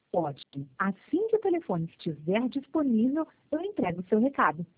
Ótimo. Assim que o telefone estiver disponível, eu entrego o seu recado.